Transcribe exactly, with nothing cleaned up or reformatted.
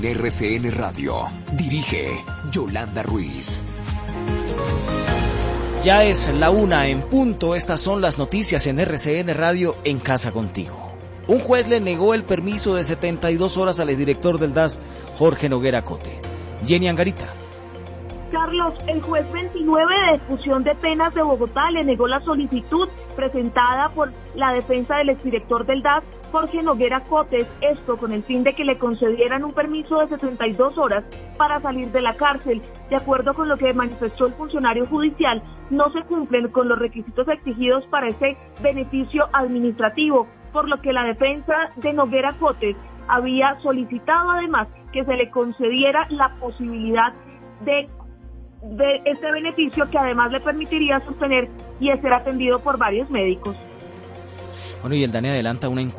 R C N Radio. Dirige Yolanda Ruiz. Ya es la una en punto. Estas son las noticias en R C N Radio en Casa Contigo. Un juez le negó el permiso de setenta y dos horas al exdirector del D A S, Jorge Noguera Cote. Jenny Angarita. Carlos, el juez veintinueve de ejecución de penas de Bogotá le negó la solicitud presentada por la defensa del exdirector del D A S, Jorge Noguera Cotes, esto con el fin de que le concedieran un permiso de setenta y dos horas para salir de la cárcel. De acuerdo con lo que manifestó el funcionario judicial, no se cumplen con los requisitos exigidos para ese beneficio administrativo, por lo que la defensa de Noguera Cotes había solicitado además que se le concediera la posibilidad de de este beneficio, que además le permitiría sostener y ser atendido por varios médicos. Bueno, y el D A N E adelanta una encuesta